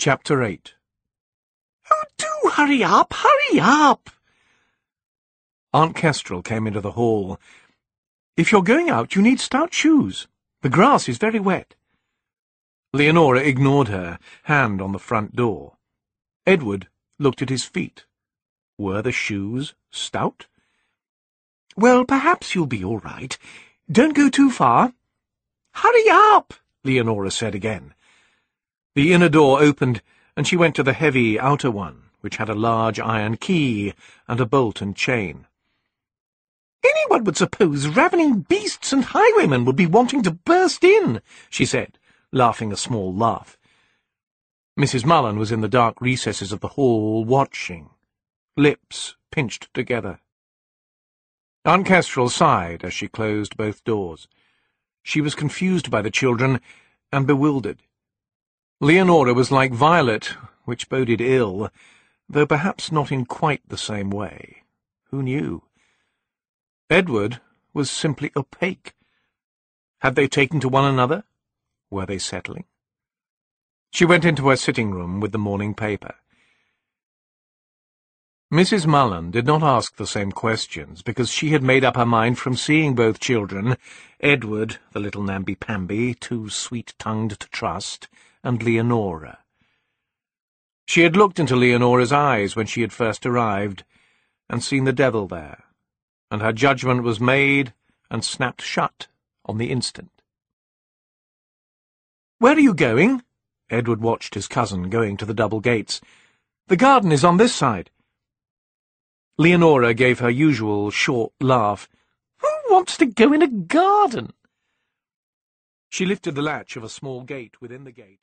Chapter 8. "Oh, do hurry up, hurry up!" Aunt Kestrel came into the hall. "If you're going out, you need stout shoes. The grass is very wet." Leonora ignored her, hand on the front door. Edward looked at his feet. Were the shoes stout? "Well, perhaps you'll be all right. Don't go too far." "Hurry up!" Leonora said again. The inner door opened, and she went to the heavy outer one, which had a large iron key and a bolt and chain. "Anyone would suppose ravening beasts and highwaymen would be wanting to burst in," she said, laughing a small laugh. Mrs. Mullen was in the dark recesses of the hall, watching, lips pinched together. Aunt Kestrel sighed as she closed both doors. She was confused by the children and bewildered. Leonora was like Violet, which boded ill, though perhaps not in quite the same way. Who knew? Edward was simply opaque. Had they taken to one another? Were they settling? She went into her sitting room with the morning paper. Mrs. Mullen did not ask the same questions, because she had made up her mind from seeing both children, Edward, the little namby-pamby, too sweet-tongued to trust, and Leonora. She had looked into Leonora's eyes when she had first arrived, and seen the devil there, and her judgment was made and snapped shut on the instant. "Where are you going?" Edward watched his cousin going to the double gates. "The garden is on this side." Leonora gave her usual short laugh. "Who wants to go in a garden?" She lifted the latch of a small gate within the gate.